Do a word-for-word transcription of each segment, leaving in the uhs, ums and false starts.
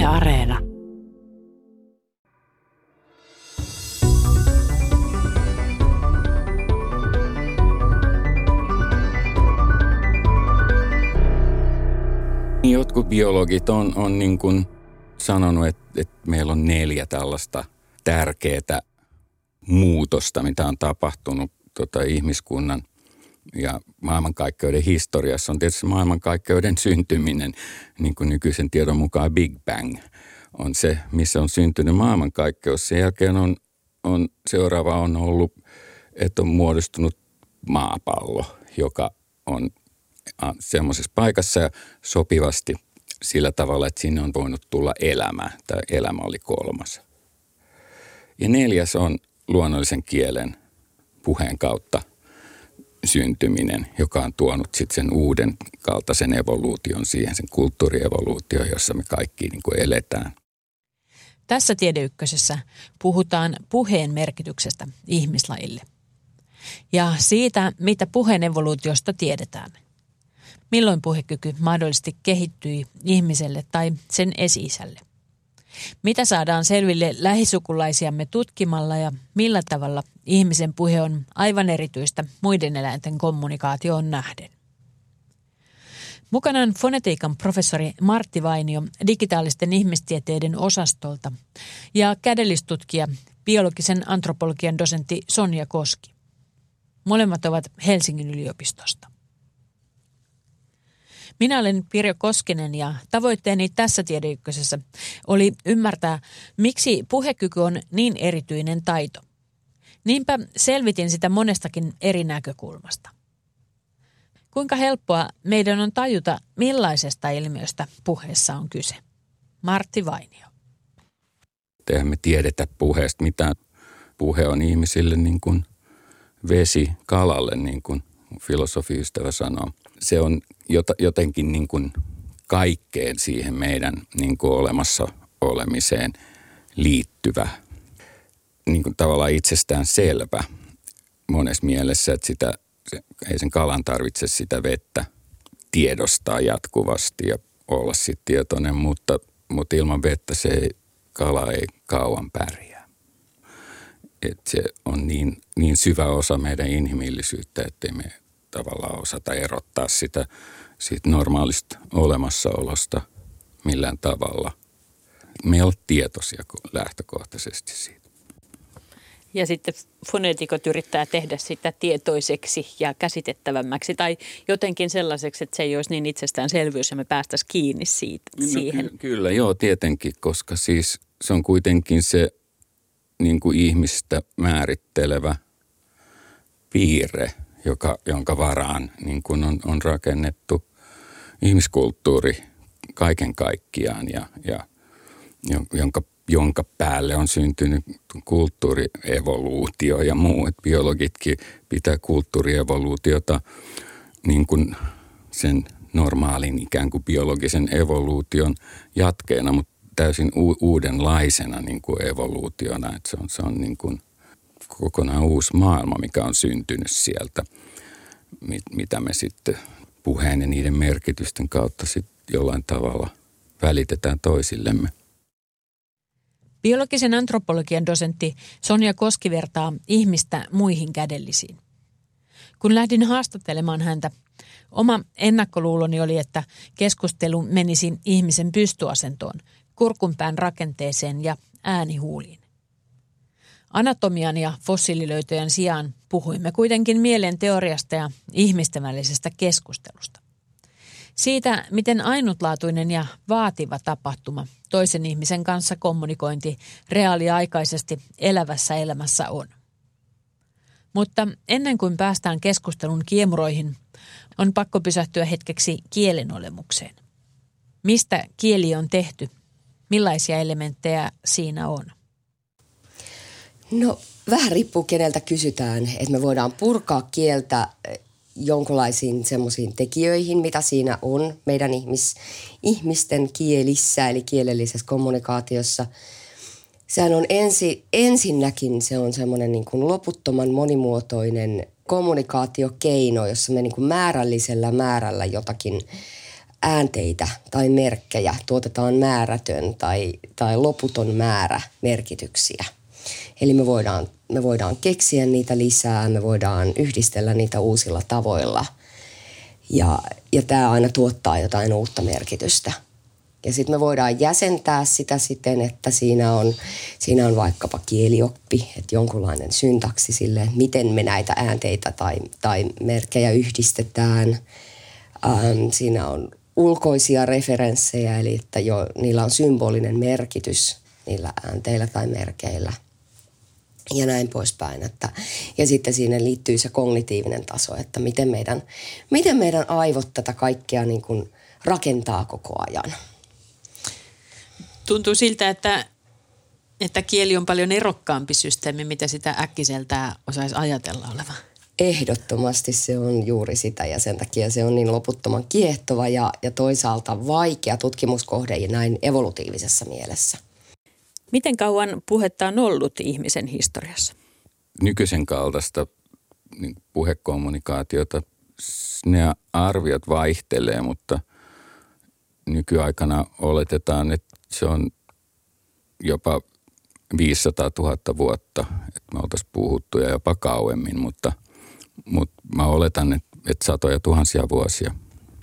Yle Areena. Jotkut biologit on, on niin kuin sanonut, että, että meillä on neljä tällaista tärkeää muutosta, mitä on tapahtunut tota, ihmiskunnan ja maailmankaikkeuden historiassa. On tietysti maailmankaikkeuden syntyminen, niin kuin nykyisen tiedon mukaan Big Bang on se, missä on syntynyt maailmankaikkeus. Sen jälkeen on, on seuraava on ollut, että on muodostunut maapallo, joka on semmoisessa paikassa ja sopivasti sillä tavalla, että sinne on voinut tulla elämä. Tämä elämä oli kolmas. Ja neljäs on luonnollisen kielen puheen kautta syntyminen, joka on tuonut sitten sen uuden kaltaisen evoluution siihen, sen kulttuurievoluution, jossa me kaikki niin kuin eletään. Tässä Tiedeykkösessä puhutaan puheen merkityksestä ihmislajille ja siitä, mitä puheen evoluutiosta tiedetään. Milloin puhekyky mahdollisesti kehittyi ihmiselle tai sen esi-isälle? Mitä saadaan selville lähisukulaisiamme tutkimalla ja millä tavalla ihmisen puhe on aivan erityistä muiden eläinten kommunikaatioon nähden? Mukana on fonetiikan professori Martti Vainio digitaalisten ihmistieteiden osastolta ja kädellistutkija, biologisen antropologian dosentti Sonja Koski. Molemmat ovat Helsingin yliopistosta. Minä olen Pirjo Koskinen ja tavoitteeni tässä Tiedeykkösessä oli ymmärtää, miksi puhekyky on niin erityinen taito. Niinpä selvitin sitä monestakin eri näkökulmasta. Kuinka helppoa meidän on tajuta, millaisesta ilmiöstä puheessa on kyse? Martti Vainio. Eihän me tiedetä puheesta mitään. Puhe on ihmisille niin kuin vesi kalalle, niin kuin filosofiystävä sanoo. Se on jotenkin niin kuin kaikkeen siihen meidän niin kuin olemassa olemiseen liittyvä, niin kuin tavallaan itsestään selvä monessa mielessä, että sitä, se, ei sen kalan tarvitse sitä vettä tiedostaa jatkuvasti ja olla sitten tietoinen, mutta, mutta ilman vettä se kala ei kauan pärjää. Että se on niin, niin syvä osa meidän inhimillisyyttä, ettei me tavallaan osata erottaa sitä siitä normaalista olemassaolosta millään tavalla. Me ei ole tietoisia lähtökohtaisesti siitä. Ja sitten foneetikot yrittää tehdä sitä tietoiseksi ja käsitettävämmäksi tai jotenkin sellaiseksi, että se ei olisi niin itsestäänselvyys ja me päästäisiin kiinni siitä, no, siihen. Ky- kyllä, joo, tietenkin, koska siis se on kuitenkin se niin kuin ihmistä määrittelevä piirre, joka, jonka varaan niin kuin on, on rakennettu ihmiskulttuuri kaiken kaikkiaan ja, ja jonka, jonka päälle on syntynyt kulttuurievoluutio ja muu. Et biologitkin pitää kulttuurievoluutiota niin kuin sen normaalin ikään kuin biologisen evoluution jatkeena, mutta täysin u- uudenlaisena niin kuin evoluutiona. Et se on, se on niin kuin kokonaan uusi maailma, mikä on syntynyt sieltä, mit, mitä me sitten puheen ja niiden merkitysten kautta sitten jollain tavalla välitetään toisillemme. Biologisen antropologian dosentti Sonja Koski vertaa ihmistä muihin kädellisiin. Kun lähdin haastattelemaan häntä, oma ennakkoluuloni oli, että keskustelu menisi ihmisen pystyasentoon, kurkunpään rakenteeseen ja äänihuuliin. Anatomian ja fossiililöytöjen sijaan puhuimme kuitenkin mielen teoriasta ja ihmisten välisestä keskustelusta. Siitä, miten ainutlaatuinen ja vaativa tapahtuma toisen ihmisen kanssa kommunikointi reaaliaikaisesti elävässä elämässä on. Mutta ennen kuin päästään keskustelun kiemuroihin, on pakko pysähtyä hetkeksi kielen olemukseen. Mistä kieli on tehty? Millaisia elementtejä siinä on? No vähän riippuu keneltä kysytään, että me voidaan purkaa kieltä jonkinlaisiin semmoisiin tekijöihin, mitä siinä on meidän ihmis, ihmisten kielissä, eli kielellisessä kommunikaatiossa. Sehän on ensi, ensinnäkin se on semmoinen niin kuin loputtoman monimuotoinen kommunikaatiokeino, jossa me niin kuin määrällisellä määrällä jotakin äänteitä tai merkkejä, tuotetaan määrätön tai, tai loputon määrä merkityksiä. Eli me voidaan, me voidaan keksiä niitä lisää, me voidaan yhdistellä niitä uusilla tavoilla. Ja, ja tämä aina tuottaa jotain uutta merkitystä. Ja sitten me voidaan jäsentää sitä siten, että siinä on, siinä on vaikkapa kielioppi, että jonkunlainen syntaksi sille, miten me näitä äänteitä tai, tai merkkejä yhdistetään. Ähm, siinä on ulkoisia referenssejä, eli että jo, niillä on symbolinen merkitys niillä äänteillä tai merkeillä. Ja näin poispäin. Että, ja sitten siinä liittyy se kognitiivinen taso, että miten meidän, miten meidän aivot tätä kaikkea niin kuin rakentaa koko ajan. Tuntuu siltä, että, että kieli on paljon erokkaampi systeemi, mitä sitä äkkiseltään osaisi ajatella olevan. Ehdottomasti se on juuri sitä ja sen takia se on niin loputtoman kiehtova ja, ja toisaalta vaikea tutkimuskohde ja näin evolutiivisessa mielessä. Miten kauan puhetta on ollut ihmisen historiassa? Nykyisen kaltaista niin puhekommunikaatiota, ne arviot vaihtelee, mutta nykyaikana oletetaan, että se on jopa viisisataatuhatta vuotta, että me oltaisiin puhuttu ja jopa kauemmin, mutta, mutta mä oletan, että, että satoja tuhansia vuosia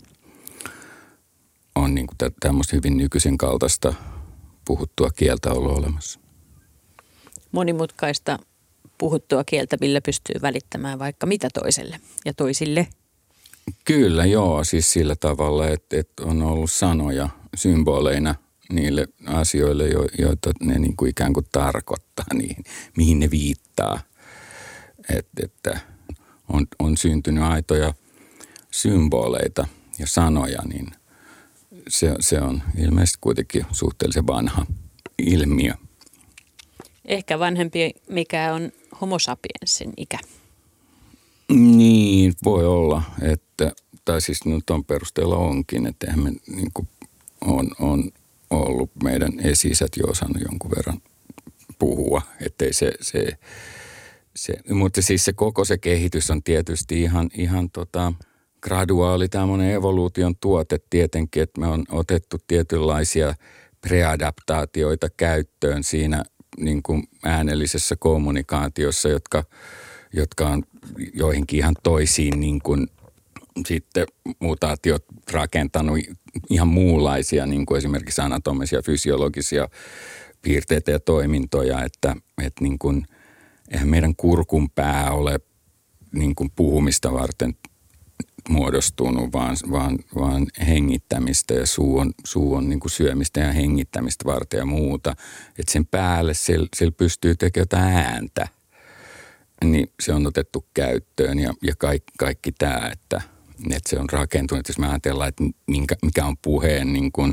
on niin kuin tämmöistä hyvin nykyisen kaltaista puhuttua kieltä ollut olemassa. Monimutkaista puhuttua kieltä, millä pystyy välittämään vaikka mitä toiselle ja toisille. Kyllä, joo. Siis sillä tavalla, että, että on ollut sanoja symboleina niille asioille, joita ne niin kuin ikään kuin tarkoittaa, niihin, mihin ne viittaa. Että, että on, on syntynyt aitoja symboleita ja sanoja, niin se, se on ilmeisesti kuitenkin suhteellisen vanha ilmiö. Ehkä vanhempi, mikä on homo sapiensin ikä. Niin, voi olla, että, tai siis no ton perusteella onkin, että eihän me niin kuin on, on ollut meidän esi-isät jo osannut jonkun verran puhua, ettei se, se, se, mutta siis se koko se kehitys on tietysti ihan, ihan tota graduaali tämmöinen evoluution tuote tietenkin, että me on otettu tietynlaisia preadaptaatioita käyttöön siinä niin kuin äänellisessä kommunikaatiossa, jotka, jotka on joihinkin ihan toisiin niin kuin sitten mutaatiot rakentanut ihan muunlaisia, niin kuin esimerkiksi anatomisia, fysiologisia piirteitä ja toimintoja, että, että niin kuin, eihän meidän kurkun pää ole niin kuin puhumista varten muodostunut, vaan, vaan, vaan hengittämistä ja suu on, suu on niin kuin syömistä ja hengittämistä varten ja muuta. Että sen päälle sillä, sillä pystyy tekemään jotain ääntä, niin se on otettu käyttöön ja, ja kaikki, kaikki tämä, että, että se on rakentunut. Jos me ajatellaan, että minkä, mikä on puheen niin kuin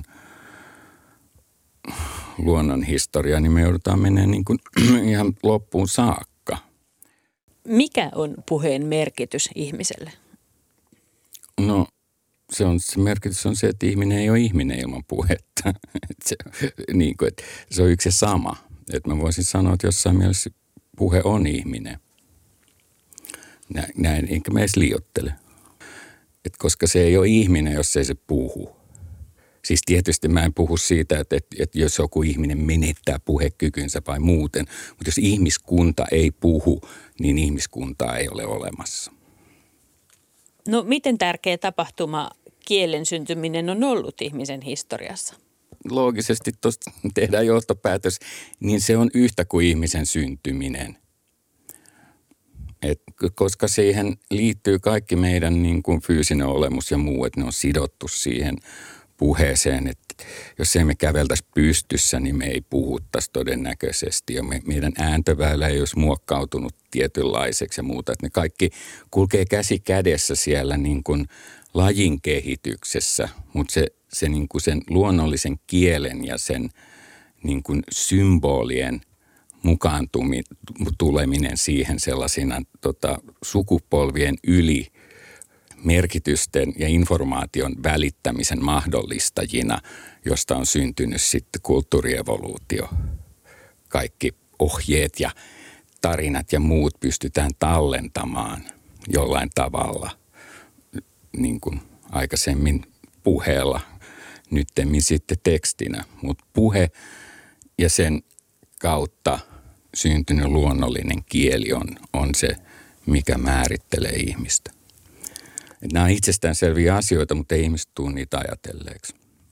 luonnonhistoria, niin me joudutaan menemään niin kuin ihan loppuun saakka. Mikä on puheen merkitys ihmiselle? No se, on, se merkitys on se, että ihminen ei ole ihminen ilman puhetta. se, niin kuin, että se on yksi ja sama. Että mä voisin sanoa, että jossain mielessä puhe on ihminen. Näin, näin enkä mä edes liioittele. Et koska se ei ole ihminen, jos ei se puhu. Siis tietysti mä en puhu siitä, että, että, että jos joku ihminen menettää puhekykynsä vai muuten. Mutta jos ihmiskunta ei puhu, niin ihmiskuntaa ei ole olemassa. No miten tärkeä tapahtuma kielen syntyminen on ollut ihmisen historiassa? Loogisesti tuosta tehdään johtopäätös, niin se on yhtä kuin ihmisen syntyminen. Et, koska siihen liittyy kaikki meidän niin kuin fyysinen olemus ja muu, että ne on sidottu siihen puheeseen. Että jos emme käveltäisi pystyssä, niin me ei puhuttaisi todennäköisesti. Ja me, meidän ääntöväylä ei olisi muokkautunut tietynlaiseksi ja muuta. Että ne kaikki kulkee käsi kädessä siellä niin kuin lajin kehityksessä, mutta se, se niin kuin sen luonnollisen kielen ja sen niin kuin symbolien mukaan tuleminen siihen sellaisina tota, sukupolvien yli merkitysten ja informaation välittämisen mahdollistajina, josta on syntynyt sitten kulttuurievoluutio. Kaikki ohjeet ja tarinat ja muut pystytään tallentamaan jollain tavalla, niin kuin aikaisemmin puheella, nyttemmin sitten tekstinä. Mutta puhe ja sen kautta syntynyt luonnollinen kieli on, on se, mikä määrittelee ihmistä. Et nämä on itsestäänselviä asioita, mutta ei ihmiset tule niitä ajatelleeksi.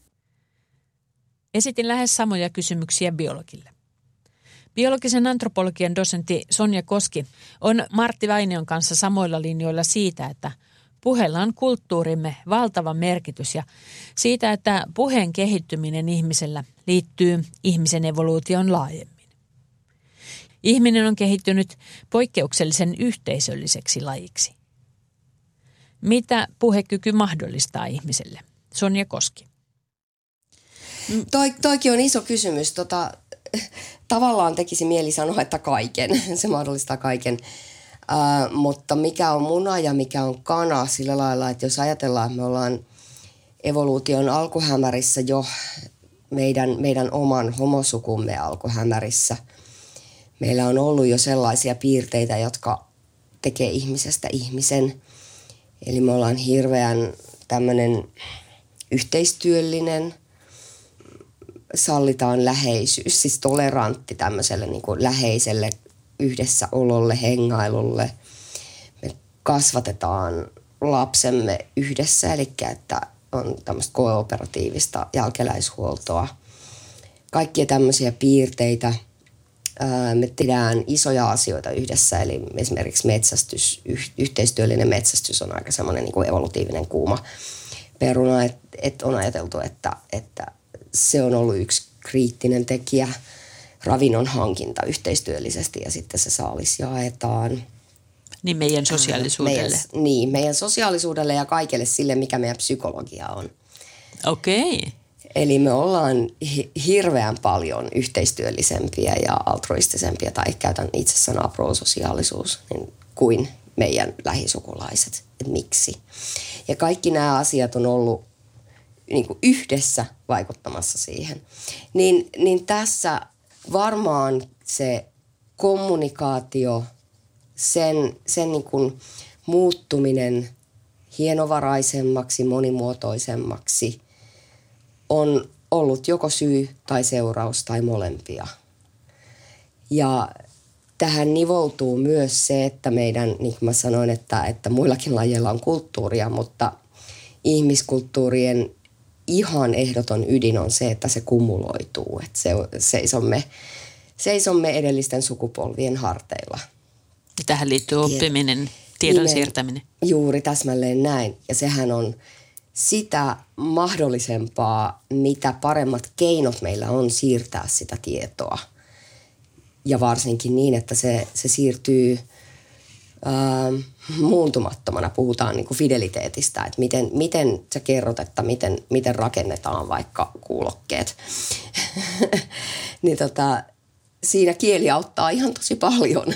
Esitin lähes samoja kysymyksiä biologille. Biologisen antropologian dosentti Sonja Koski on Martti Vainion kanssa samoilla linjoilla siitä, että puheella on kulttuurimme valtava merkitys ja siitä, että puheen kehittyminen ihmisellä liittyy ihmisen evoluution laajemmin. Ihminen on kehittynyt poikkeuksellisen yhteisölliseksi lajiksi. Mitä puhekyky mahdollistaa ihmiselle? Sonja Koski. Toi, toikin on iso kysymys. Tota, tavallaan tekisi mieli sanoa, että kaiken. Se mahdollistaa kaiken. Äh, mutta mikä on muna ja mikä on kana sillä lailla, että jos ajatellaan, että me ollaan evoluution alkuhämärissä jo meidän, meidän oman homosukumme alkuhämärissä. Meillä on ollut jo sellaisia piirteitä, jotka tekee ihmisestä ihmisen. Eli me ollaan hirveän tämmöinen yhteistyöllinen, sallitaan läheisyys, siis tolerantti tämmöiselle niin kuin läheiselle yhdessäololle, hengailulle. Me kasvatetaan lapsemme yhdessä, eli että on tämmöistä kooperatiivista jälkeläishuoltoa. Kaikkia tämmöisiä piirteitä. Me tehdään isoja asioita yhdessä, eli esimerkiksi metsästys, yhteistyöllinen metsästys on aika semmoinen niin kuin evolutiivinen kuuma peruna, että et on ajateltu, että, että se on ollut yksi kriittinen tekijä, ravinnon hankinta yhteistyöllisesti ja sitten se saalis jaetaan. Niin meidän sosiaalisuudelle. Meidän, niin, meidän sosiaalisuudelle ja kaikelle sille, mikä meidän psykologia on. Okei. Okay. Eli me ollaan hi- hirveän paljon yhteistyöllisempiä ja altruistisempia, tai käytän itse sanaa prososiaalisuus, niin kuin meidän lähisukulaiset. Et miksi? Ja kaikki nämä asiat on ollut niin kuin yhdessä vaikuttamassa siihen. Niin, niin tässä varmaan se kommunikaatio, sen, sen niin kuin muuttuminen hienovaraisemmaksi, monimuotoisemmaksi on ollut joko syy tai seuraus tai molempia. Ja tähän nivoutuu myös se, että meidän, niin kuin mä sanoin, että, että muillakin lajeilla on kulttuuria, mutta ihmiskulttuurien ihan ehdoton ydin on se, että se kumuloituu. Että se, seisomme, seisomme edellisten sukupolvien harteilla. Ja tähän liittyy oppiminen, tiedon siirtäminen. Juuri täsmälleen näin. Ja sehän on sitä mahdollisempaa, mitä paremmat keinot meillä on siirtää sitä tietoa. Ja varsinkin niin, että se, se siirtyy ää, muuntumattomana. Puhutaan niin kuin fideliteetistä, että miten, miten sä kerrot, että miten, miten rakennetaan vaikka kuulokkeet. Niin tota, siinä kieli auttaa ihan tosi paljon.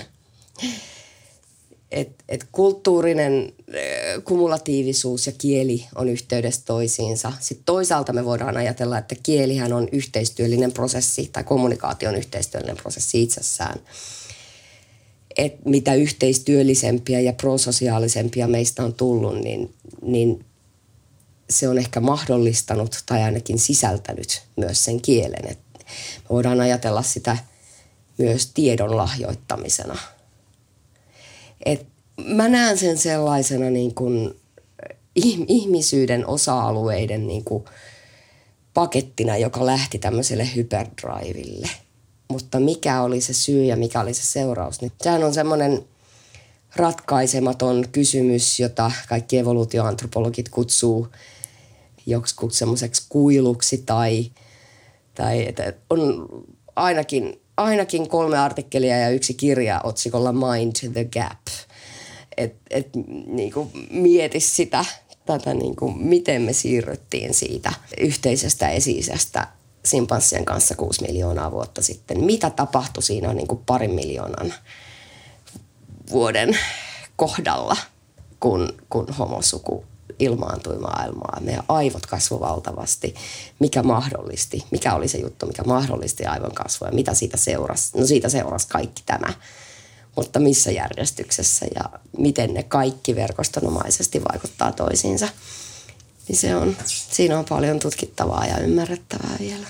Et, et kulttuurinen äh, kumulatiivisuus ja kieli on yhteydessä toisiinsa. Sitten toisaalta me voidaan ajatella, että kielihän on yhteistyöllinen prosessi tai kommunikaatio on yhteistyöllinen prosessi itsessään. Et mitä yhteistyöllisempiä ja prososiaalisempia meistä on tullut, niin, niin se on ehkä mahdollistanut tai ainakin sisältänyt myös sen kielen. Et me voidaan ajatella sitä myös tiedon lahjoittamisena. Et mä näen sen sellaisena niin kuin ihmisyyden osa-alueiden niin kuin pakettina, joka lähti tämmöiselle hyperdriville. Mutta mikä oli se syy ja mikä oli se seuraus? Niin sehän on semmoinen ratkaisematon kysymys, jota kaikki evoluutioantropologit kutsuu joksikin semmoiseksi kuiluksi tai, tai on ainakin... Ainakin kolme artikkelia ja yksi kirja otsikolla Mind the Gap. Että et, niinku, mieti sitä, tätä, niinku, miten me siirryttiin siitä yhteisestä esi-isästä simpanssien kanssa kuusi miljoonaa vuotta sitten. Mitä tapahtui siinä niinku, parin miljoonan vuoden kohdalla, kun, kun homosuku ilmaantui maailmaa. Meidän aivot kasvoi valtavasti. Mikä mahdollisti? Mikä oli se juttu, mikä mahdollisti aivon kasvua ja mitä siitä seurasi? No siitä seurasi kaikki tämä. Mutta missä järjestyksessä ja miten ne kaikki verkostonomaisesti vaikuttaa toisiinsa. Niin se on, siinä on paljon tutkittavaa ja ymmärrettävää vielä.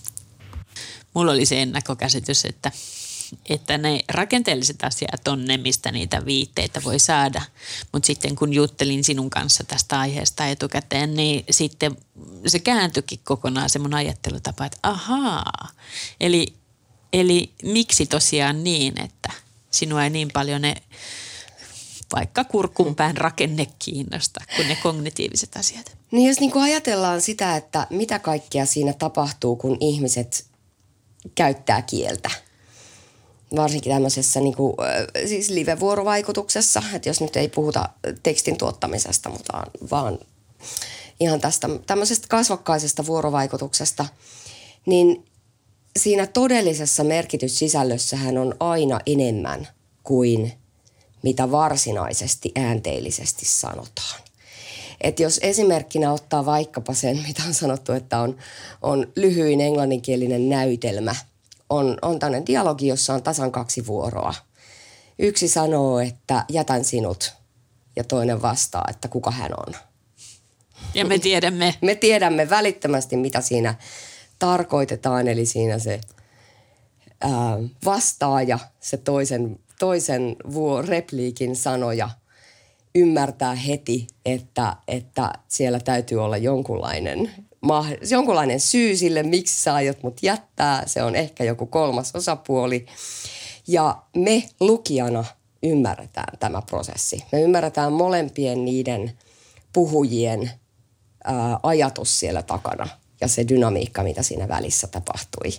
Mulla oli se ennakkokäsitys, että, että ne rakenteelliset asiat on ne, mistä niitä viitteitä voi saada. Mutta sitten kun juttelin sinun kanssa tästä aiheesta etukäteen, niin sitten se kääntyikin kokonaan se mun ajattelutapa, että ahaa. Eli, eli miksi tosiaan niin, että sinua ei niin paljon ne vaikka kurkunpään rakenne kiinnosta kuin ne kognitiiviset asiat. Niin jos niin kuin ajatellaan sitä, että mitä kaikkea siinä tapahtuu, kun ihmiset käyttää kieltä. Varsinkin tämmöisessä niin kuin, siis live-vuorovaikutuksessa, että jos nyt ei puhuta tekstin tuottamisesta, mutta vaan ihan tästä tämmöisestä kasvokkaisesta vuorovaikutuksesta, niin siinä todellisessa merkityssisällössähän on aina enemmän kuin mitä varsinaisesti äänteellisesti sanotaan. Että jos esimerkkinä ottaa vaikkapa sen, mitä on sanottu, että on, on lyhyin englanninkielinen näytelmä, on, on tämmöinen dialogi, jossa on tasan kaksi vuoroa. Yksi sanoo, että jätän sinut, ja toinen vastaa, että kuka hän on. Ja me tiedämme. Me tiedämme välittömästi, mitä siinä tarkoitetaan, eli siinä se ää, vastaaja, se toisen, toisen vuor, repliikin sanoja, ymmärtää heti, että, että siellä täytyy olla jonkunlainen, jonkunlainen syy sille, miksi sä aiot mut jättää. Se on ehkä joku kolmas osapuoli. Ja me lukijana ymmärretään tämä prosessi. Me ymmärretään molempien niiden puhujien ää, ajatus siellä takana ja se dynamiikka, mitä siinä välissä tapahtui.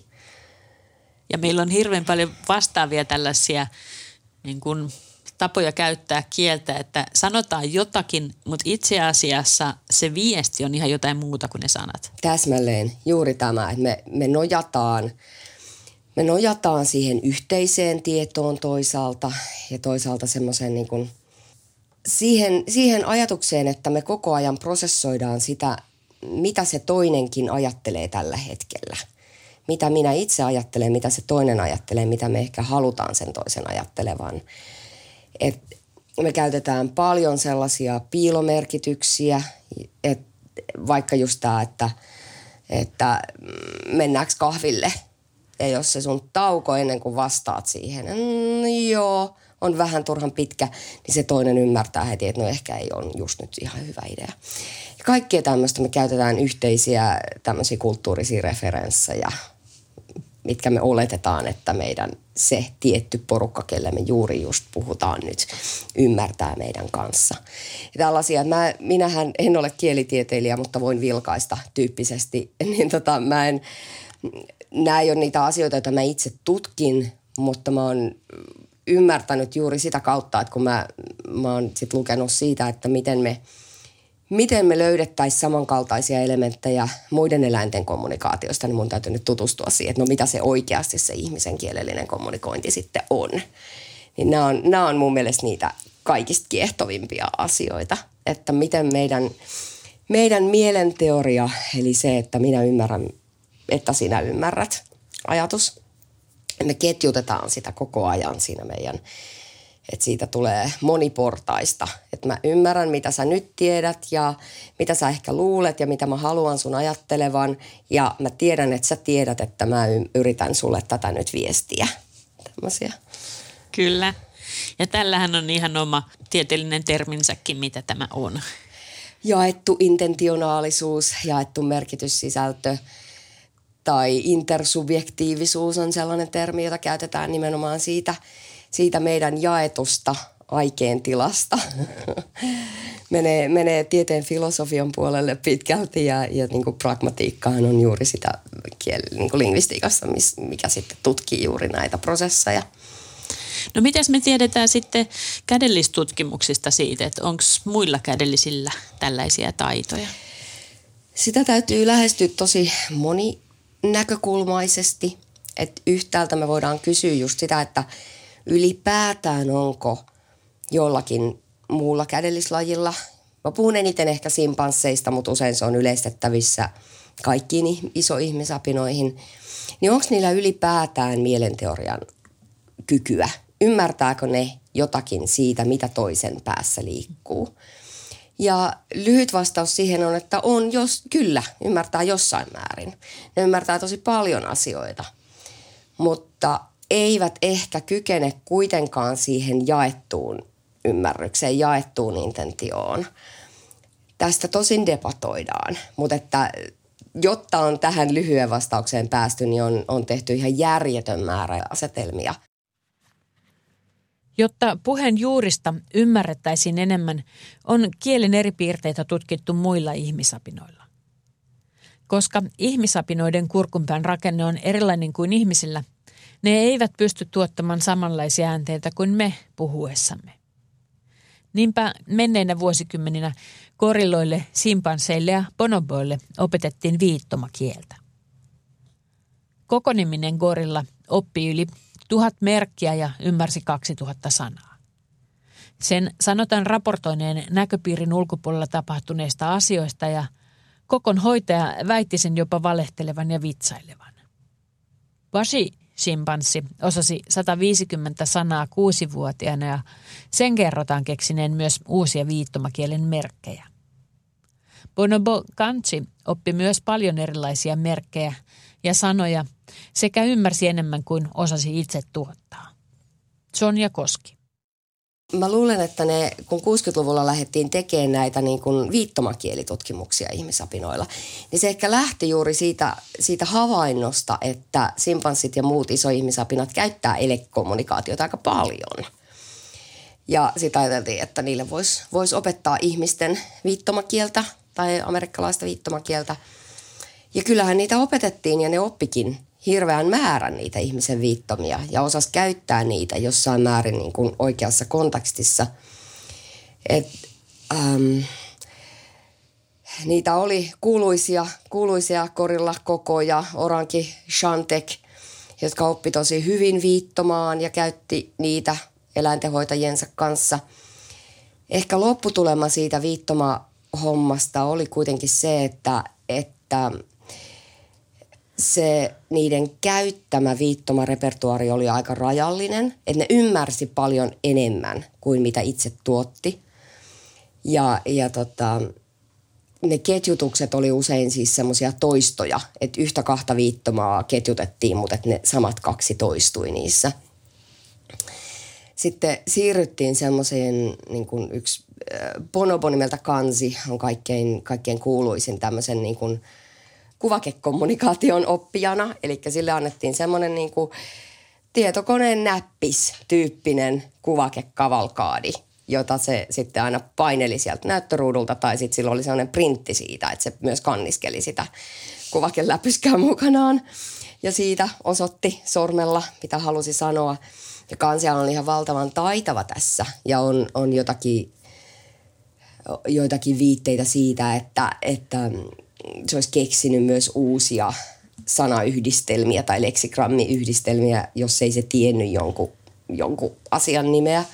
Ja meillä on hirveän paljon vastaavia tällaisia niin kuin tapoja käyttää kieltä, että sanotaan jotakin, mutta itse asiassa se viesti on ihan jotain muuta kuin ne sanat. Täsmälleen juuri tämä, että me, me nojataan, me nojataan siihen yhteiseen tietoon toisaalta ja toisaalta semmoisen niin kuin siihen, siihen ajatukseen, että me koko ajan prosessoidaan sitä, mitä se toinenkin ajattelee tällä hetkellä. Mitä minä itse ajattelen, mitä se toinen ajattelee, mitä me ehkä halutaan sen toisen ajattelevan. Et me käytetään paljon sellaisia piilomerkityksiä, että vaikka just tämä, että, että mennäänkö kahville. Ja jos se sun tauko ennen kuin vastaat siihen, mm, joo, on vähän turhan pitkä, niin se toinen ymmärtää heti, että no ehkä ei ole just nyt ihan hyvä idea. Ja kaikkea tämmöistä me käytetään yhteisiä tämmöisiä kulttuurisia referenssejä, mitkä me oletetaan, että meidän se tietty porukka, kelle me juuri just puhutaan nyt, ymmärtää meidän kanssa. Ja tällaisia, mä, minähän en ole kielitieteilijä, mutta voin vilkaista tyyppisesti, niin tota, mä en, nämä ei ole niitä asioita, joita mä itse tutkin, mutta mä oon ymmärtänyt juuri sitä kautta, että kun mä, mä oon sit lukenut siitä, että miten me Miten me löydettäisiin samankaltaisia elementtejä muiden eläinten kommunikaatiosta, niin mun täytyy nyt tutustua siihen, että no mitä se oikeasti se ihmisen kielellinen kommunikointi sitten on. Niin nämä on, nämä on mun mielestä niitä kaikista kiehtovimpia asioita, että miten meidän, meidän mielenteoria, eli se, että minä ymmärrän, että sinä ymmärrät ajatus, me ketjutetaan sitä koko ajan siinä meidän, että siitä tulee moniportaista. Että mä ymmärrän, mitä sä nyt tiedät ja mitä sä ehkä luulet ja mitä mä haluan sun ajattelevan. Ja mä tiedän, että sä tiedät, että mä yritän sulle tätä nyt viestiä. Tämmöisiä. Kyllä. Ja tällähän on ihan oma tieteellinen terminsäkin, mitä tämä on. Jaettu intentionaalisuus, jaettu merkityssisältö tai intersubjektiivisuus on sellainen termi, jota käytetään nimenomaan siitä, siitä meidän jaetusta aikeen tilasta. menee, menee tieteen filosofian puolelle pitkälti ja, ja niin kuin pragmatiikkahan on juuri sitä kiel, niin kuin lingvistiikassa, mikä sitten tutkii juuri näitä prosesseja. No mitäs me tiedetään sitten kädellistutkimuksista siitä, että onko muilla kädellisillä tällaisia taitoja? Sitä täytyy lähestyä tosi moninäkökulmaisesti, että yhtäältä me voidaan kysyä just sitä, että ylipäätään onko jollakin muulla kädellislajilla. Mä puhun eniten ehkä simpansseista, mutta usein se on yleistettävissä kaikkiin isoihmisapinoihin. Niin onko niillä ylipäätään mielenteorian kykyä? Ymmärtääkö ne jotakin siitä, mitä toisen päässä liikkuu? Ja lyhyt vastaus siihen on, että on, jos kyllä, ymmärtää jossain määrin. Ne ymmärtää tosi paljon asioita, mutta eivät ehkä kykene kuitenkaan siihen jaettuun ymmärrykseen, jaettuun intentioon. Tästä tosin debatoidaan, mutta että jotta on tähän lyhyen vastaukseen päästy, niin on, on tehty ihan järjetön määrä asetelmia. Jotta puheen juurista ymmärrettäisiin enemmän, on kielen eri piirteitä tutkittu muilla ihmisapinoilla. Koska ihmisapinoiden kurkunpään rakenne on erilainen kuin ihmisillä, ne eivät pysty tuottamaan samanlaisia äänteitä kuin me puhuessamme. Niinpä menneinä vuosikymmeninä gorilloille, simpansseille ja bonoboille opetettiin viittomakieltä. Kokoniminen gorilla oppi yli tuhat merkkiä ja ymmärsi kaksituhatta sanaa. Sen sanotaan raportoineen näköpiirin ulkopuolella tapahtuneista asioista ja kokon hoitaja väitti sen jopa valehtelevan ja vitsailevan. Vashi-simpanssi osasi sata viisikymmentä sanaa kuusivuotiaana ja sen kerrotaan keksineen myös uusia viittomakielen merkkejä. Bonobo Kanchi oppi myös paljon erilaisia merkkejä ja sanoja sekä ymmärsi enemmän kuin osasi itse tuottaa. Sonja Koski. Mä luulen, että ne, kun kuusikymmentäluvulla lähdettiin tekemään näitä niin kuin viittomakielitutkimuksia ihmisapinoilla, niin se ehkä lähti juuri siitä, siitä havainnosta, että simpanssit ja muut isoihmisapinat käyttää elekommunikaatiota aika paljon. Ja sitä ajateltiin, että niille voisi vois opettaa ihmisten viittomakieltä tai amerikkalaista viittomakieltä. Ja kyllähän niitä opetettiin ja ne oppikin hirveän määrän niitä ihmisen viittomia ja osasi käyttää niitä jossain määrin niin kuin oikeassa kontekstissa. Et, äm, niitä oli kuuluisia, kuuluisia Gorilla Koko ja Oranki Shantek, jotka oppi tosi hyvin viittomaan ja käytti niitä eläintenhoitajiensa kanssa. Ehkä lopputulema siitä viittomahommasta oli kuitenkin se, että, että se niiden käyttämä viittomarepertuaari oli aika rajallinen, että ne ymmärsi paljon enemmän kuin mitä itse tuotti. Ja, ja tota, ne ketjutukset oli usein siis semmoisia toistoja, että yhtä kahta viittomaa ketjutettiin, mutta että ne samat kaksi toistui niissä. Sitten siirryttiin semmoiseen, niin kuin yksi bonobo nimeltä Kansi on kaikkein, kaikkein kuuluisin tämmöisen niin kuin kuvakekommunikaation oppijana. Eli sille annettiin semmoinen niin kuin tietokoneen näppis-tyyppinen kuvakekavalkaadi, jota se sitten aina paineli sieltä näyttöruudulta tai sitten sillä oli sellainen printti siitä, että se myös kanniskeli sitä kuvakeläpyskää mukanaan ja siitä osoitti sormella, mitä halusi sanoa. Ja Kansia on ihan valtavan taitava tässä ja on, on jotakin, joitakin viitteitä siitä, että, että se olisi keksinyt myös uusia sanayhdistelmiä tai leksigrammiyhdistelmiä, jos ei se tiennyt jonkun, jonkun asian nimeä.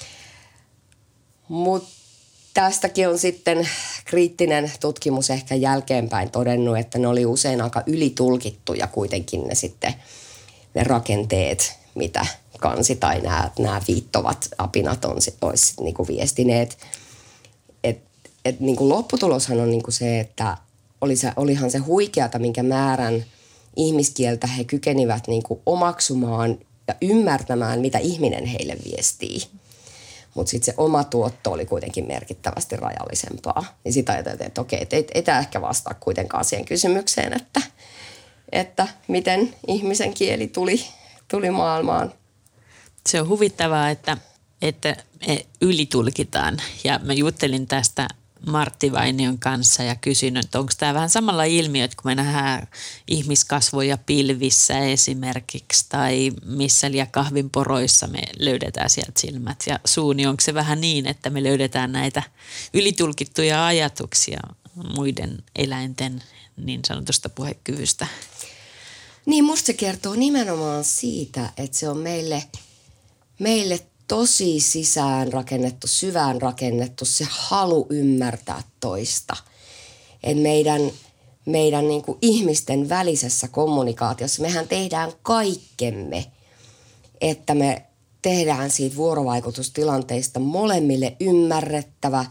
Mutta tästäkin on sitten kriittinen tutkimus ehkä jälkeenpäin todennut, että ne oli usein aika ylitulkittuja kuitenkin ne sitten ne rakenteet, mitä Kansi tai nämä, nämä viittovat apinat on, olisi niinku viestineet. Et, et niinku lopputuloshan on niinku se, että oli se, olihan se huikeata, minkä määrän ihmiskieltä he kykenivät niinku omaksumaan ja ymmärtämään, mitä ihminen heille viestii. Mutta sitten se oma tuotto oli kuitenkin merkittävästi rajallisempaa. Niin sitä ajateltiin, että okei, et ei, ei tämä ehkä vastaa kuitenkaan siihen kysymykseen, että, että miten ihmisen kieli tuli, tuli maailmaan. Se on huvittavaa, että, että me ylitulkitaan ja mä juttelin tästä Martti Vainion kanssa ja kysyin, että onko tämä vähän samalla ilmiö, että kun me nähdään ihmiskasvoja pilvissä esimerkiksi tai missä liian kahvinporoissa me löydetään sieltä silmät ja suu, niin onko se vähän niin, että me löydetään näitä ylitulkittuja ajatuksia muiden eläinten niin sanotusta puhekyvystä? Niin, musta se kertoo nimenomaan siitä, että se on meille, meille tosi sisään rakennettu, syvään rakennettu se halu ymmärtää toista. Et meidän meidän niin kuin ihmisten välisessä kommunikaatiossa mehän tehdään kaikkemme, että me tehdään siitä vuorovaikutustilanteista molemmille ymmärrettävä,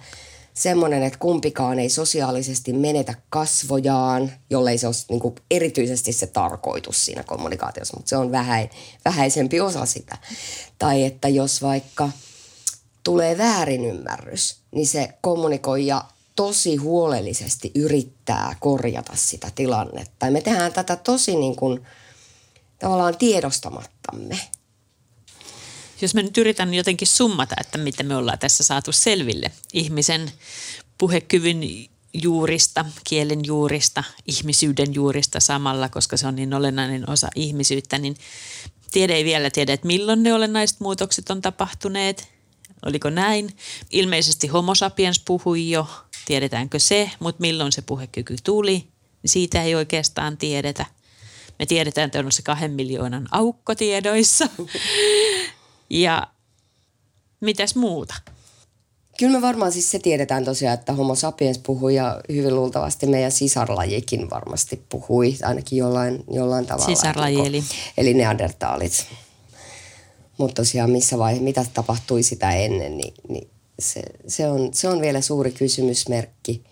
semmoinen, että kumpikaan ei sosiaalisesti menetä kasvojaan, jollei se ole niin kuin erityisesti se tarkoitus siinä kommunikaatiossa, mutta se on vähäi, vähäisempi osa sitä. Tai että jos vaikka tulee väärinymmärrys, niin se kommunikoija tosi huolellisesti yrittää korjata sitä tilannetta. Tai me tehdään tätä tosi niin kuin tavallaan tiedostamattamme. Jos mä nyt yritän jotenkin summata, että miten me ollaan tässä saatu selville ihmisen puhekyvyn juurista, kielen juurista, ihmisyyden juurista samalla, koska se on niin olennainen osa ihmisyyttä, niin tiede ei vielä tiedä, että milloin ne olennaiset muutokset on tapahtuneet. Oliko näin? Ilmeisesti homo sapiens puhui jo, tiedetäänkö se, mutta milloin se puhekyky tuli, siitä ei oikeastaan tiedetä. Me tiedetään, että on se kahden miljoonan aukko tiedoissa. Ja mitäs muuta? Kyllä me varmaan siis se tiedetään tosiaan, että homo sapiens puhui ja hyvin luultavasti meidän sisarlajikin varmasti puhui, ainakin jollain, jollain tavalla. Sisarlaji eli? Eli neandertaalit. Mutta tosiaan missä vaiheessa, mitä tapahtui sitä ennen, niin, niin se, se, on, se on vielä suuri kysymysmerkki.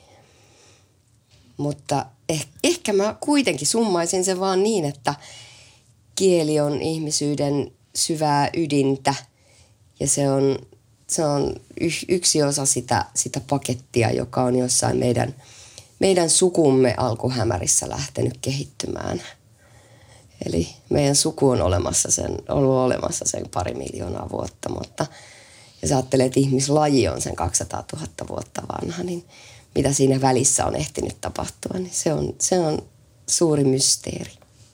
Mutta eh, ehkä mä kuitenkin summaisin sen vaan niin, että kieli on ihmisyyden syvää ydintä ja se on, se on y- yksi osa sitä, sitä pakettia, joka on jossain meidän, meidän sukumme alkuhämärissä lähtenyt kehittymään. Eli meidän suku on olemassa sen, ollut olemassa sen pari miljoonaa vuotta, mutta jos ajattelee, että ihmislaji on sen kaksisataatuhatta vuotta vanha, niin mitä siinä välissä on ehtinyt tapahtua, niin se on, se on suuri mysteeri.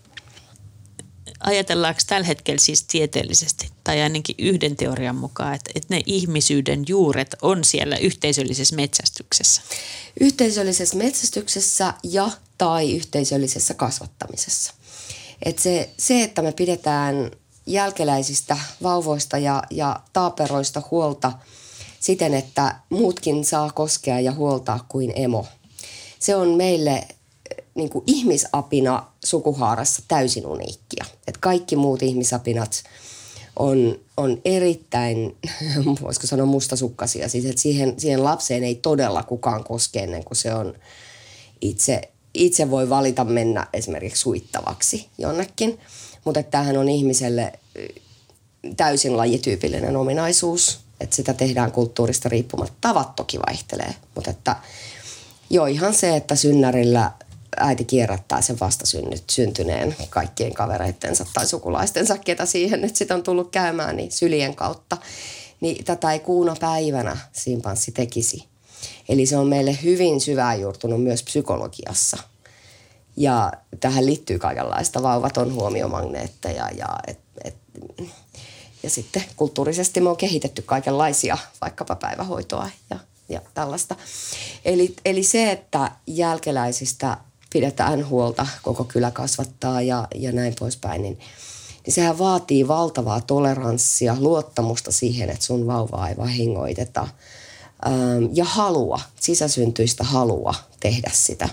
Ajatellaanko tällä hetkellä siis tieteellisesti, tai ainakin yhden teorian mukaan, että, että ne ihmisyyden juuret on siellä yhteisöllisessä metsästyksessä? Yhteisöllisessä metsästyksessä ja tai yhteisöllisessä kasvattamisessa. Et se, se, että me pidetään jälkeläisistä vauvoista ja, ja taaperoista huolta siten, että muutkin saa koskea ja huoltaa kuin emo. Se on meille niin kuin ihmisapina sukuhaarassa täysin uniikkia. Et kaikki muut ihmisapinat on, on erittäin, voisiko sanoa mustasukkaisia. Siis, että siihen, siihen lapseen ei todella kukaan koske ennen kuin se on itse, itse voi valita mennä esimerkiksi suittavaksi jonnekin. Mutta tämähän on ihmiselle täysin lajityypillinen ominaisuus. Että sitä tehdään kulttuurista riippumatta. Tavat toki vaihtelee, mutta että jo ihan se, että synnärillä äiti kierrättää sen vastasyntyneen kaikkien kavereittensa tai sukulaistensa, ketä siihen nyt sitten on tullut käymään, niin syljen kautta. Niin tätä ei kuuna päivänä simpanssi tekisi. Eli se on meille hyvin syvään juurtunut myös psykologiassa. Ja tähän liittyy kaikenlaista. Vauvat on huomiomagneetteja ja, et, et, ja sitten kulttuurisesti me on kehitetty kaikenlaisia, vaikkapa päivähoitoa ja, ja tällaista. Eli, eli se, että jälkeläisistä pidetään huolta, koko kylä kasvattaa ja, ja näin poispäin, niin, niin sehän vaatii valtavaa toleranssia, luottamusta siihen, että sun vauvaa ei vahingoiteta ähm, ja halua, sisäsyntyistä halua tehdä sitä.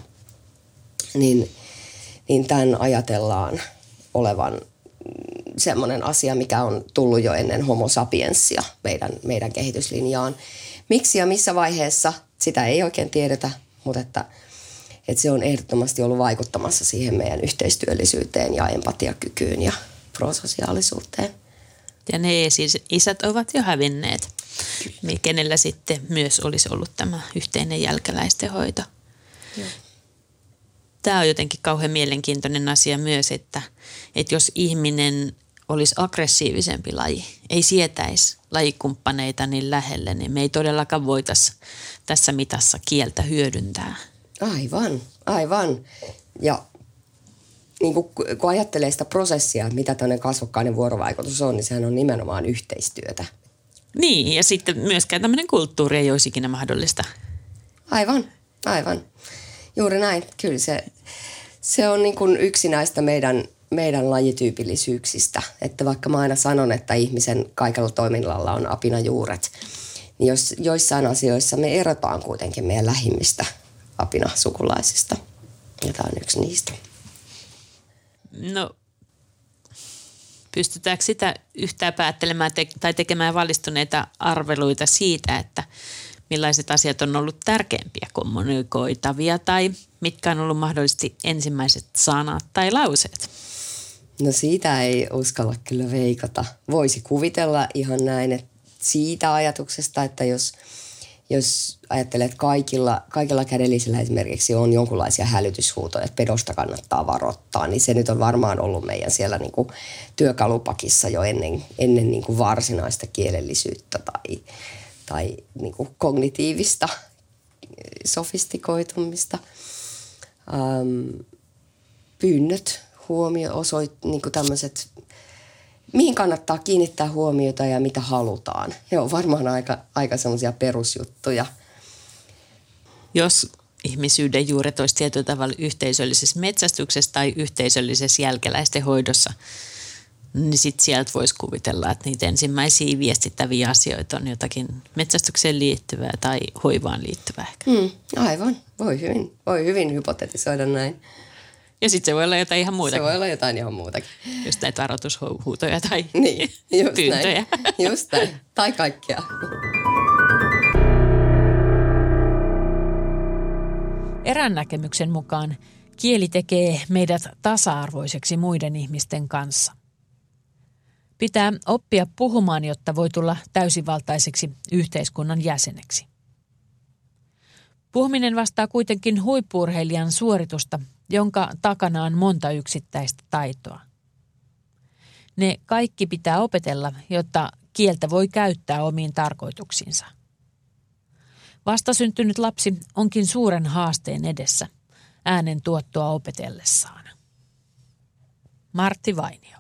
Niin, niin tämän ajatellaan olevan semmoinen asia, mikä on tullut jo ennen homo sapiensia meidän, meidän kehityslinjaan. Miksi ja missä vaiheessa, sitä ei oikein tiedetä, mutta että, että se on ehdottomasti ollut vaikuttamassa siihen meidän yhteistyöllisyyteen ja empatiakykyyn ja prososiaalisuuteen. Ja ne siis isät ovat jo hävinneet, kenellä sitten myös olisi ollut tämä yhteinen jälkeläisten hoito. Joo. Tämä on jotenkin kauhean mielenkiintoinen asia myös, että, että jos ihminen olisi aggressiivisempi laji, ei sietäisi lajikumppaneita niin lähelle, niin me ei todellakaan voitaisi tässä mitassa kieltä hyödyntää. Aivan, aivan. Ja niin kun, kun ajattelee sitä prosessia, mitä tämmöinen kasvokkainen vuorovaikutus on, niin sehän on nimenomaan yhteistyötä. Niin, ja sitten myöskään tämmöinen kulttuuri ei olisi ikinä mahdollista. Aivan, aivan. Juuri näin. Kyllä se, se on niin kuin yksi näistä meidän, meidän lajityypillisyyksistä. Että vaikka mä aina sanon, että ihmisen kaikella toiminnalla on apinajuuret, niin jos joissain asioissa me erotaan kuitenkin meidän lähimmistä apinasukulaisista. Ja tämä on yksi niistä. No, pystytäänkö sitä yhtään päättelemään te- tai tekemään valistuneita arveluita siitä, että millaiset asiat on ollut tärkeimpiä kommunikoitavia tai mitkä on ollut mahdollisesti ensimmäiset sanat tai lauseet? No siitä ei uskalla kyllä veikata. Voisi kuvitella ihan näin, että siitä ajatuksesta, että jos, jos ajattelee, että kaikilla, kaikilla kädellisillä esimerkiksi on jonkinlaisia hälytyshuutoja, että pedosta kannattaa varoittaa, niin se nyt on varmaan ollut meidän siellä niin kuin työkalupakissa jo ennen, ennen niin kuin varsinaista kielellisyyttä tai, tai niin kuin kognitiivista sofistikoitumista. Ähm, pyynnöt, huomio, osoit, niin kuin tämmöiset, mihin kannattaa kiinnittää huomiota ja mitä halutaan. Ne on varmaan aika, aika semmoisia perusjuttuja. Jos ihmisyyden juuret olisi tietyllä tavalla yhteisöllisessä metsästyksessä tai yhteisöllisessä jälkeläisten hoidossa, niin sitten sieltä voisi kuvitella, että niitä ensimmäisiä viestittäviä asioita on jotakin metsästykseen liittyvää tai hoivaan liittyvää ehkä. Mm, aivan. Voi hyvin, voi hyvin hypotetisoida näin. Ja sitten se voi olla jotain ihan muutakin. Se voi olla jotain ihan muutakin. Just näitä varoitushuutoja tai niin, just pyyntöjä. Näin. Just näin. Tai kaikkea. Erään näkemyksen mukaan kieli tekee meidät tasa-arvoiseksi muiden ihmisten kanssa. Pitää oppia puhumaan, jotta voi tulla täysivaltaiseksi yhteiskunnan jäseneksi. Puhuminen vastaa kuitenkin huippu-urheilijan suoritusta, jonka takana on monta yksittäistä taitoa. Ne kaikki pitää opetella, jotta kieltä voi käyttää omiin tarkoituksiinsa. Vastasyntynyt lapsi onkin suuren haasteen edessä äänen tuottoa opetellessaan. Martti Vainio.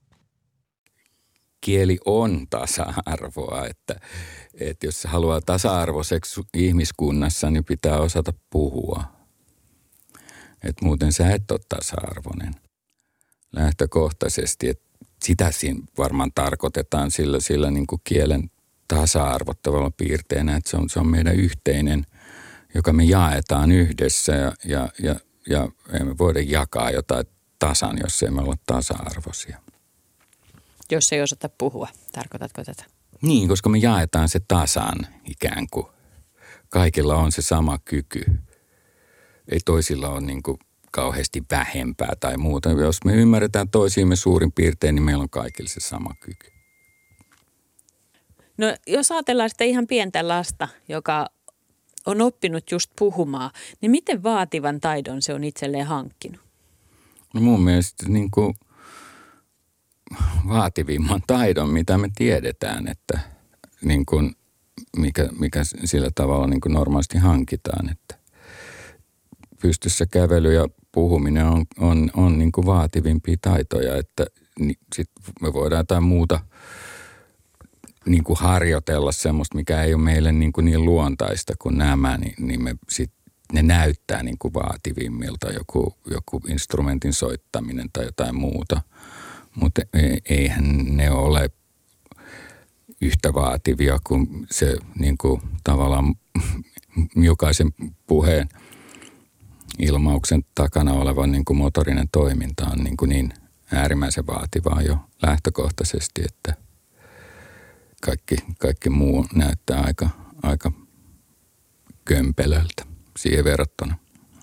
Kieli on tasa-arvoa, että, että jos haluaa tasa-arvoiseksi ihmiskunnassa, niin pitää osata puhua. Että muuten sä et ole tasa-arvoinen lähtökohtaisesti. Että sitä siinä varmaan tarkoitetaan sillä, sillä niin kuin kielen tasa-arvottavalla piirteenä, että se on, se on meidän yhteinen, joka me jaetaan yhdessä ja, ja, ja, ja emme voida jakaa jotain tasan, jos emme ole tasa-arvoisia. Jos ei osata puhua, tarkoitatko tätä? Niin, koska me jaetaan se tasan ikään kuin. Kaikilla on se sama kyky. Ei toisilla ole niin kuin kauheasti vähempää tai muuta. Jos me ymmärretään toisiimme suurin piirtein, niin meillä on kaikilla se sama kyky. No jos ajatellaan sitä ihan pientä lasta, joka on oppinut just puhumaan, niin miten vaativan taidon se on itselleen hankkinut? No mun mielestä niin kuin vaativimman taidon, mitä me tiedetään, että niin kuin mikä, mikä sillä tavalla niin kuin normaalisti hankitaan, että pystyssä kävely ja puhuminen on, on, on niin kuin vaativimpia taitoja, että niin sitten me voidaan jotain muuta niin kuin harjoitella semmoista, mikä ei ole meille niin, kuin niin luontaista kuin nämä, niin, niin me sit, ne näyttää niin kuin vaativimmilta, joku, joku instrumentin soittaminen tai jotain muuta. Mutta eihän ne ole yhtä vaativia kuin se niin kuin tavallaan jokaisen puheen ilmauksen takana oleva niin kuin motorinen toiminta on niin, kuin niin äärimmäisen vaativaa jo lähtökohtaisesti, että kaikki, kaikki muu näyttää aika, aika kömpelöltä siihen verrattuna.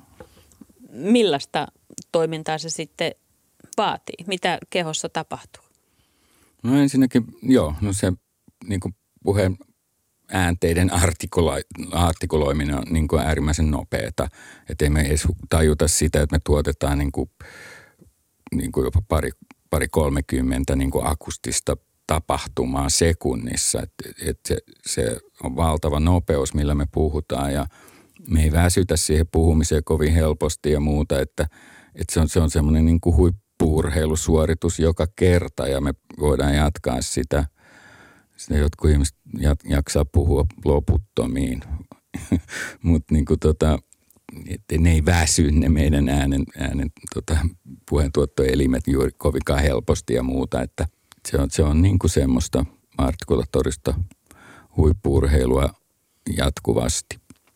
Millaista toimintaa se sitten vaatii? Mitä kehossa tapahtuu? No ensinnäkin, joo, no se niin kuin puheen äänteiden artikula- artikuloiminen on niin kuin äärimmäisen nopeata. Että ei me edes tajuta sitä, että me tuotetaan niin kuin, niin kuin jopa pari, pari kolmekymmentä niin kuin akustista tapahtumaa sekunnissa. Että et se, se on valtava nopeus, millä me puhutaan ja me ei väsytä siihen puhumiseen kovin helposti ja muuta, että, että se on, se on semmoinen niin kuin huippu-urheilusuoritus joka kerta ja me voidaan jatkaa sitä. Sitä jotkut ihmiset jaksaa puhua loputtomiin, mutta niin tota, ne ei väsy ne meidän äänen, äänen tota, puheentuottoelimet juuri kovinkaan helposti ja muuta, että se on, se on niin kuin semmoista artikulatorista huippu-urheilua jatkuvasti.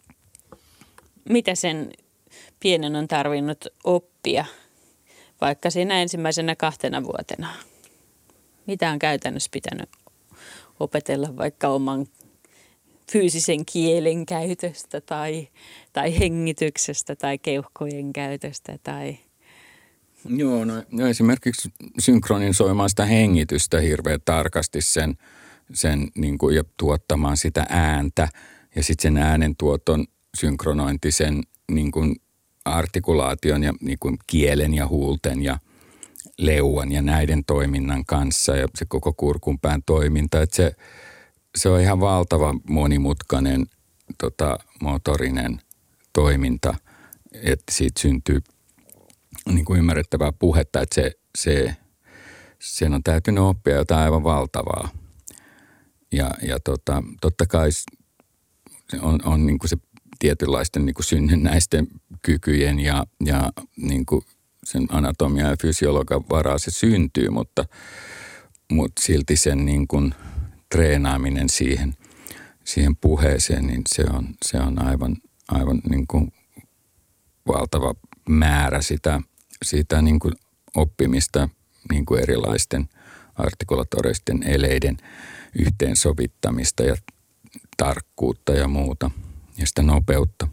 Mitä sen pienen on tarvinnut oppia, vaikka siinä ensimmäisenä kahtena vuotena? Mitä on käytännössä pitänyt opetella vaikka oman fyysisen kielen käytöstä tai, tai hengityksestä tai keuhkojen käytöstä tai... Joo, no, no esimerkiksi synkronisoimaan sitä hengitystä hirveän tarkasti sen, sen niin kuin, ja tuottamaan sitä ääntä ja sitten sen äänen tuoton synkronointi sen niin kuin artikulaation ja niin kuin kielen ja huulten ja leuan ja näiden toiminnan kanssa ja se koko kurkunpään toiminta, että se, se on ihan valtava monimutkainen tota, motorinen toiminta, että siitä syntyy niin kuin ymmärrettävää puhetta, että se, se, sen on täytynyt oppia jotain aivan valtavaa. Ja, ja tota, totta kai se on, on niin kuin se tietynlaisten niin kuin synnynnäisten kykyjen ja, ja niin kuin sen anatomia ja fysiologian varaa se syntyy, mutta, mutta silti sen niin kuin treenaaminen siihen, siihen puheeseen, niin se on, se on aivan, aivan niin kuin valtava määrä sitä, sitä niin kuin oppimista niin kuin erilaisten artikulatoristen eleiden yhteensovittamista ja tarkkuutta ja muuta ja sitä nopeutta.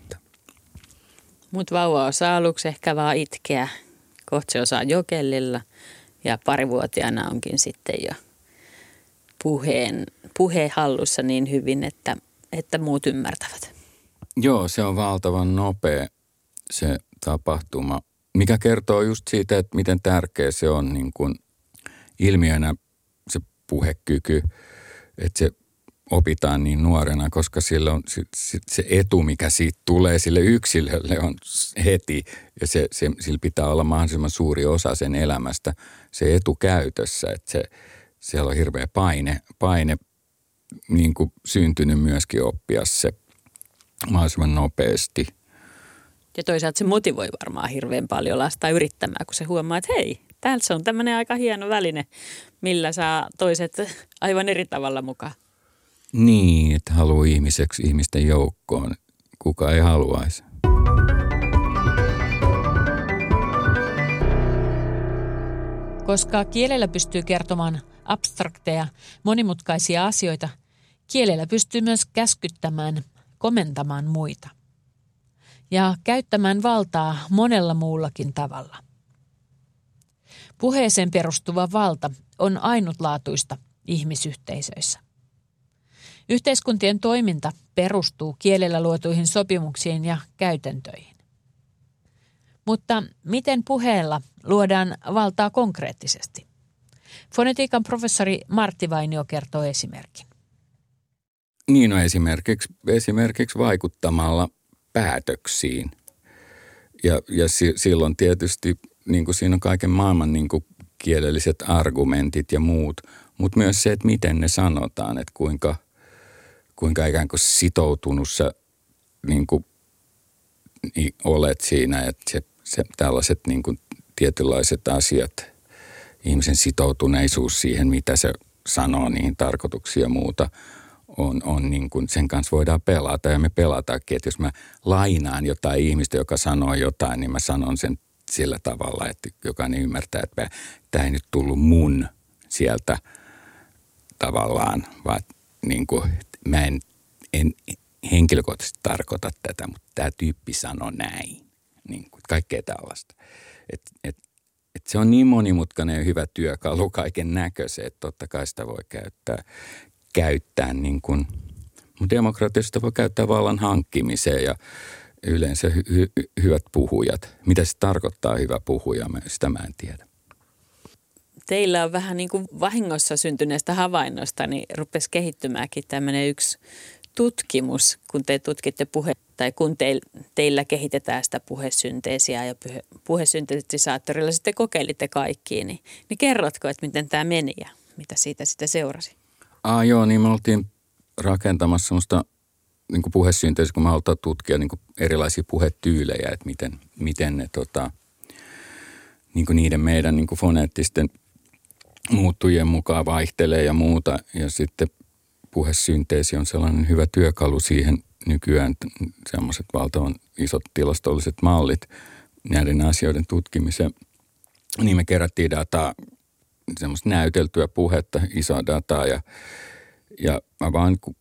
Mut vauva osaa aluksi ehkä vaan itkeä, kohta se osaa jokellilla ja parivuotiaana onkin sitten jo puheen, puheen hallussa niin hyvin, että, että muut ymmärtävät. Joo, se on valtavan nopea se tapahtuma, mikä kertoo just siitä, että miten tärkeä se on niin kuin ilmiönä se puhekyky, että se opitaan niin nuorena, koska sillä on se etu, mikä siitä tulee sille yksilölle on heti ja se, se, sillä pitää olla mahdollisimman suuri osa sen elämästä se etu käytössä, että se, siellä on hirveä paine, paine niin kuin syntynyt myöskin oppia se mahdollisimman nopeasti. Ja toisaalta se motivoi varmaan hirveän paljon lasta yrittämään, kun se huomaa, että hei, täällä se on tämmöinen aika hieno väline, millä saa toiset aivan eri tavalla mukaan. Niin, että haluaa ihmiseksi ihmisten joukkoon. Kuka ei haluaisi. Koska kielellä pystyy kertomaan abstrakteja, monimutkaisia asioita, kielellä pystyy myös käskyttämään, komentamaan muita. Ja käyttämään valtaa monella muullakin tavalla. Puheeseen perustuva valta on ainutlaatuista ihmisyhteisöissä. Yhteiskuntien toiminta perustuu kielellä luotuihin sopimuksiin ja käytäntöihin. Mutta miten puheella luodaan valtaa konkreettisesti? Fonetiikan professori Martti Vainio kertoo esimerkin. Niin, no esimerkiksi, esimerkiksi vaikuttamalla päätöksiin. Ja, ja si, silloin tietysti niin kuin siinä on kaiken maailman niin kuin kielelliset argumentit ja muut, mutta myös se, että miten ne sanotaan, että kuinka, kuinka ikään kuin sitoutunut sä niin kuin olet siinä, että se, se, tällaiset niin kuin tietynlaiset asiat, ihmisen sitoutuneisuus siihen, mitä se sanoo, niihin tarkoituksiin ja muuta, on, on niin kuin, sen kanssa voidaan pelata ja me pelataankin, että jos mä lainaan jotain ihmistä, joka sanoo jotain, niin mä sanon sen sillä tavalla, että jokainen ymmärtää, että tämä ei nyt tullut mun sieltä tavallaan, vaan niin kuin, mä en, en henkilökohtaisesti tarkoita tätä, mutta tämä tyyppi sanoo näin, niin kuin, kaikkea tällaista. Et, et, et se on niin monimutkainen ja hyvä työkalu kaiken näköisen, että totta kai sitä voi käyttää, käyttää niin kuin, mutta demokratiasta voi käyttää vallan hankkimiseen ja yleensä hy, hy, hyvät puhujat. Mitä se tarkoittaa hyvä puhuja, sitä mä en tiedä. Teillä on vähän niin kuin vahingossa syntyneestä havainnosta, niin rupesi kehittymäänkin tämmöinen yksi tutkimus, kun te tutkitte puhe, tai kun teil, teillä kehitetään sitä puhesynteesiä ja puhe, puhesyntetisaattorilla sitten kokeilitte kaikkiin, niin, niin kerrotko, että miten tämä meni ja mitä siitä sitten seurasi? Ah, joo, niin me oltiin rakentamassa semmoista niin kuin puhesynteesiä, kun me halutaan tutkia niin kuin erilaisia puhetyylejä, että miten, miten ne tota, niin kuin niiden meidän niin kuin foneettisten muuttujien mukaan vaihtelee ja muuta. Ja sitten puhesynteesi on sellainen hyvä työkalu siihen nykyään, semmoiset valtavan isot tilastolliset mallit näiden asioiden tutkimiseen. Niin me kerättiin dataa, semmoista näyteltyä puhetta, isoa dataa ja, ja mä vaan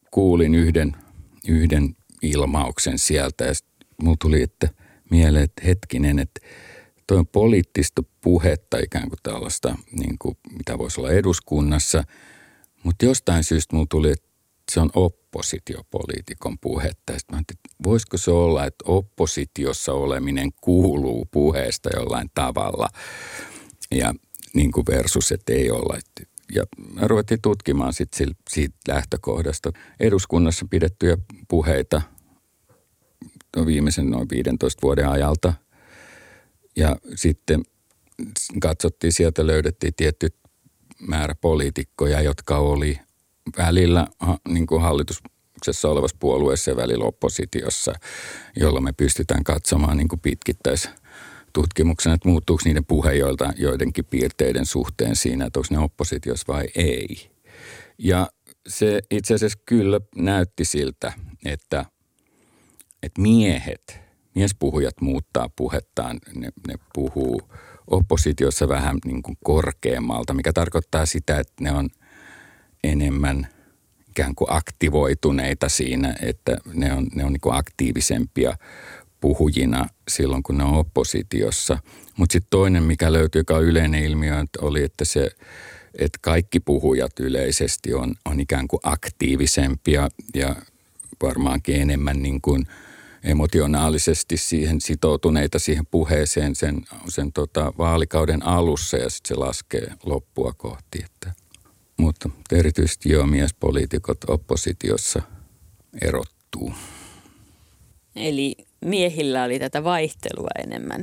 kuulin yhden, yhden ilmauksen sieltä ja mulla tuli että mieleen, että hetkinen, että toi on poliittista puhetta ikään kuin tällaista, niin kuin, mitä voisi olla eduskunnassa, mutta jostain syystä mulla tuli, että se on oppositiopoliitikon puhetta. Sitten mä ajattelin, että voisiko se olla, että oppositiossa oleminen kuuluu puheesta jollain tavalla ja niin kuin versus, että ei olla. Ja me ruvettiin tutkimaan sit siitä lähtökohdasta eduskunnassa pidettyjä puheita viimeisen noin viidentoista vuoden ajalta. Ja sitten katsottiin, sieltä löydettiin tietty määrä poliitikkoja, jotka oli välillä niin kuin hallituksessa olevassa puolueessa ja välillä oppositiossa, jolloin me pystytään katsomaan niin kuin pitkittäistutkimuksena, että muuttuuko niiden puhe joidenkin piirteiden suhteen siinä, että onko ne oppositiossa vai ei. Ja se itse asiassa kyllä näytti siltä, että, että miehet, miespuhujat muuttaa puhettaan, ne, ne puhuu oppositiossa vähän niin kuin korkeammalta, mikä tarkoittaa sitä, että ne on enemmän ikään kuin aktivoituneita siinä, että ne on, ne on niin kuin aktiivisempia puhujina silloin, kun ne on oppositiossa. Mutta sitten toinen, mikä löytyy, joka on yleinen ilmiö, oli, että, se, että kaikki puhujat yleisesti on, on ikään kuin aktiivisempia ja varmaankin enemmän niin kuin emotionaalisesti siihen sitoutuneita siihen puheeseen sen, sen tota vaalikauden alussa ja sitten se laskee loppua kohti. Että. Mutta erityisesti joo, miespoliitikot oppositiossa erottuu. Eli miehillä oli tätä vaihtelua enemmän.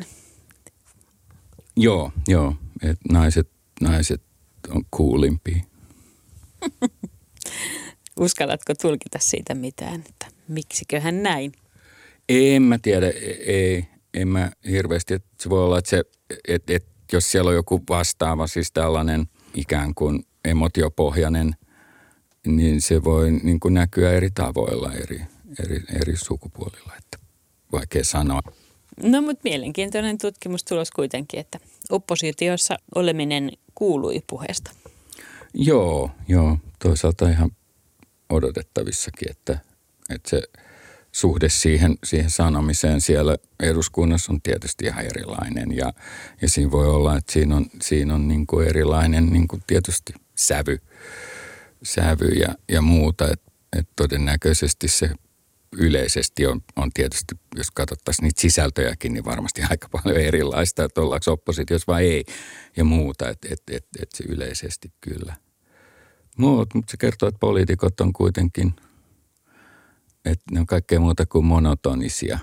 Joo, joo. Et naiset, naiset on kuulimpia. Uskallatko tulkita siitä mitään, että miksiköhän näin? En mä tiedä, ei, en mä hirveästi. Että se voi olla, että, se, että, että jos siellä on joku vastaava, siis tällainen ikään kuin emotiopohjainen, niin se voi niin kuin näkyä eri tavoilla eri, eri, eri sukupuolilla, että vaikea sanoa. No mutta mielenkiintoinen tutkimustulos kuitenkin, että oppositiossa oleminen kuului puheesta. Joo, joo. Toisaalta ihan odotettavissakin, että, että se suhde siihen, siihen sanomiseen siellä eduskunnassa on tietysti ihan erilainen ja, ja siinä voi olla, että siinä on, siinä on niin kuin erilainen niin kuin tietysti sävy, sävy ja, ja muuta, että et todennäköisesti se yleisesti on, on tietysti, jos katsottaisiin niitä sisältöjäkin, niin varmasti aika paljon erilaista, että ollaanko oppositiossa vai ei ja muuta, että et, et, et se yleisesti kyllä. Mutta se kertoo, että poliitikot on kuitenkin, että ne on kaikkea muuta kuin monotonisia.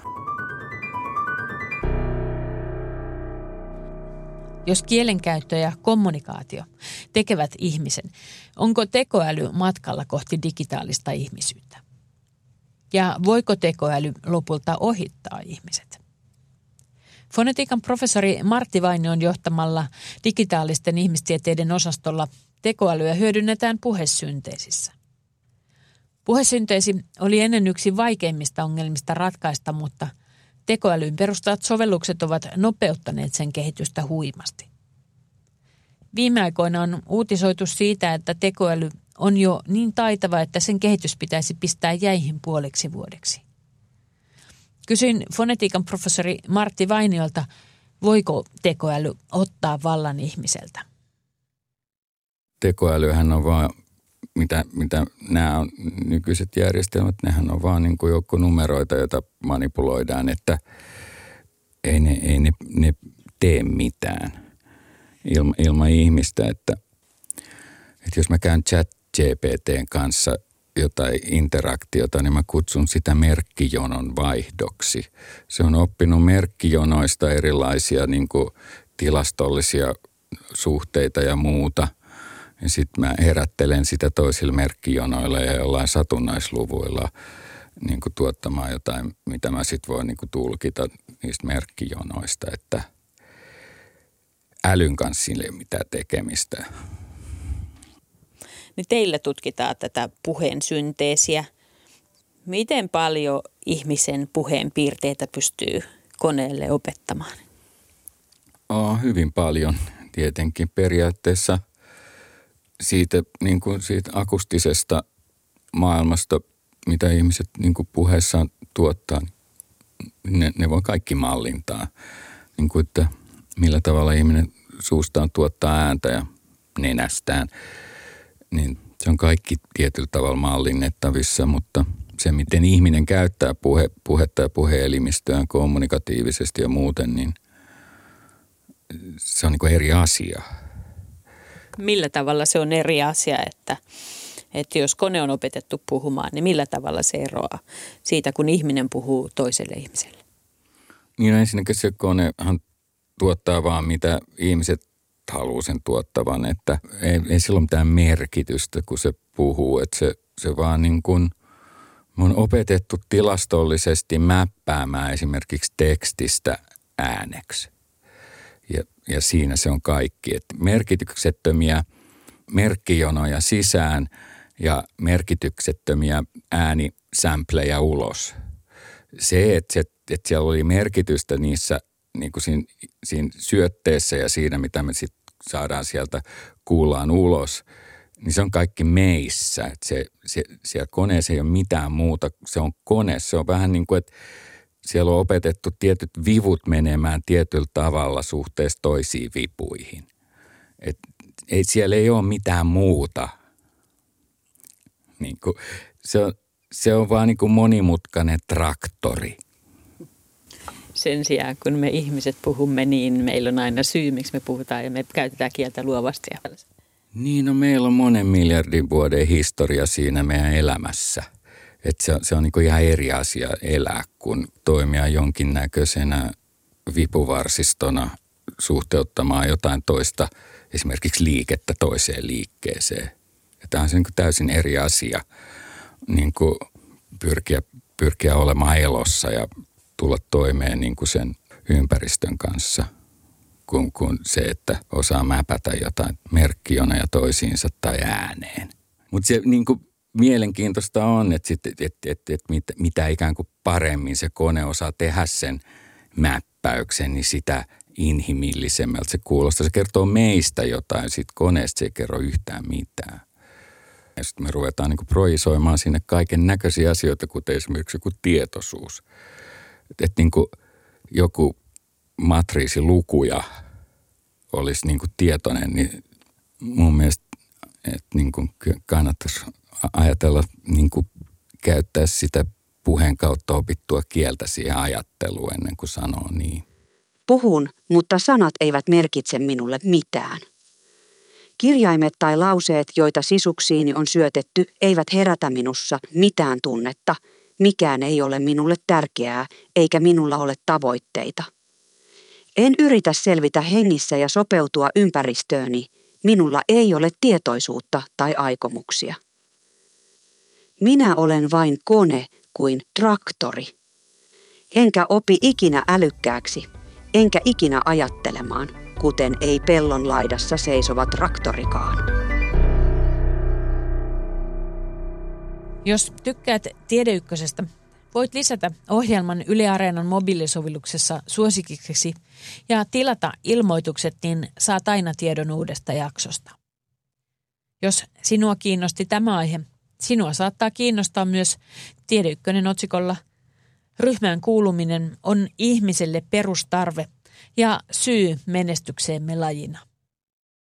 Jos kielenkäyttö ja kommunikaatio tekevät ihmisen, onko tekoäly matkalla kohti digitaalista ihmisyyttä? Ja voiko tekoäly lopulta ohittaa ihmiset? Fonetiikan professori Martti Vainion johtamalla digitaalisten ihmistieteiden osastolla tekoälyä hyödynnetään puhesynteesissä. Puhesynteesi oli ennen yksi vaikeimmista ongelmista ratkaista, mutta tekoälyyn perustuvat sovellukset ovat nopeuttaneet sen kehitystä huimasti. Viime aikoina on uutisoitu siitä, että tekoäly on jo niin taitava, että sen kehitys pitäisi pistää jäihin puoleksi vuodeksi. Kysyin fonetiikan professori Martti Vainiolta, voiko tekoäly ottaa vallan ihmiseltä? Tekoälyhän on vaan, mitä, mitä nämä on nykyiset järjestelmät, nehän on vaan niin kuin joukko numeroita, joita manipuloidaan, että ei ne, ei ne, ne tee mitään ilma, ilman ihmistä, että, että jos mä käyn chat G P T:n kanssa jotain interaktiota, niin mä kutsun sitä merkkijonon vaihdoksi. Se on oppinut merkkijonoista erilaisia niin kuin tilastollisia suhteita ja muuta. Ja sitten mä herättelen sitä toisilla merkkijonoilla ja jollain satunnaisluvuilla niin kuin tuottamaan jotain, mitä mä sitten voin niin kuin tulkita niistä merkkijonoista, että älyn kanssa sille ei ole mitään tekemistä. Niin teillä tutkitaan tätä puheen synteesiä. Miten paljon ihmisen puheen piirteitä pystyy koneelle opettamaan? Oh, hyvin paljon tietenkin periaatteessa siitä, niin kuin siitä akustisesta maailmasta mitä ihmiset niin kuin puheessaan tuottaa, ne, ne voi kaikki mallintaa. Niin kuin, että millä tavalla ihminen suustaan tuottaa ääntä ja nenästään, niin se on kaikki tietyllä tavalla mallinnettavissa, mutta se, miten ihminen käyttää puhe, puhetta ja puheelimistöään kommunikatiivisesti ja muuten, niin se on niin kuin eri asia. Millä tavalla se on eri asia, että, että jos kone on opetettu puhumaan, niin millä tavalla se eroaa siitä, kun ihminen puhuu toiselle ihmiselle? Niin ensinnäkin se konehan tuottaa vaan mitä ihmiset haluaa sen tuottavan, että ei, ei sillä ole mitään merkitystä, kun se puhuu, että se, se vaan niin kuin on opetettu tilastollisesti mäppäämään esimerkiksi tekstistä ääneksi. Ja, ja siinä se on kaikki, että merkityksettömiä merkkijonoja sisään ja merkityksettömiä äänisämplejä ulos. Se, että, se, että siellä oli merkitystä niissä niin kuin siinä, siinä syötteessä ja siinä, mitä me sitten saadaan sieltä kuullaan ulos, niin se on kaikki meissä. Että se, se, siellä koneessa ei ole mitään muuta, se on kone. Se on vähän niin kuin, että siellä on opetettu tietyt vivut menemään tietyllä tavalla suhteessa toisiin vipuihin. Et ei, siellä ei ole mitään muuta. Niin kuin, se, on, se on vaan niin kuin monimutkainen traktori. Sen sijaan, kun me ihmiset puhumme, niin meillä on aina syy, miksi me puhutaan ja me käytetään kieltä luovasti. Niin, no meillä on monen miljardin vuoden historia siinä meidän elämässä. Että se, se on niin kuin ihan eri asia elää, kun toimia jonkinnäköisenä vipuvarsistona suhteuttamaan jotain toista, esimerkiksi liikettä toiseen liikkeeseen. Ja tämä on se niin kuin täysin eri asia niin kuin pyrkiä, pyrkiä olemaan elossa ja tulla toimeen niin kuin sen ympäristön kanssa, kuin, kuin se, että osaa mäpätä jotain merkkijoneja toisiinsa tai ääneen. Mutta se niin kuin mielenkiintoista on, että, sit, et, et, et, et mit, mitä ikään kuin paremmin se kone osaa tehdä sen mäppäyksen, niin sitä inhimillisemmältä se kuulostaa. Se kertoo meistä jotain, siitä koneesta se ei kerro yhtään mitään. Ja sitten me ruvetaan niin kuin projisoimaan sinne kaiken näköisiä asioita, kuten esimerkiksi joku tietoisuus. Että et niin kuin joku matriisilukuja olisi niin kuin tietoinen, niin mun mielestä että niin kuin kannattaisi ajatella, niin kuin käyttää sitä puheen kautta opittua kieltä siihen ajatteluun ennen kuin sanoo niin. Puhun, mutta sanat eivät merkitse minulle mitään. Kirjaimet tai lauseet, joita sisuksiini on syötetty, eivät herätä minussa mitään tunnetta. Mikään ei ole minulle tärkeää, eikä minulla ole tavoitteita. En yritä selvitä hengissä ja sopeutua ympäristööni. Minulla ei ole tietoisuutta tai aikomuksia. Minä olen vain kone kuin traktori. Enkä opi ikinä älykkääksi, enkä ikinä ajattelemaan, kuten ei pellon laidassa seisova traktorikaan. Jos tykkäät Tiedeykkösestä, voit lisätä ohjelman Yle Areenan mobiilisovelluksessa suosikiksi ja tilata ilmoitukset, niin saat aina tiedon uudesta jaksosta. Jos sinua kiinnosti tämä aihe, sinua saattaa kiinnostaa myös Tiedeykkönen otsikolla "Ryhmään kuuluminen on ihmiselle perustarve ja syy menestykseemme lajina".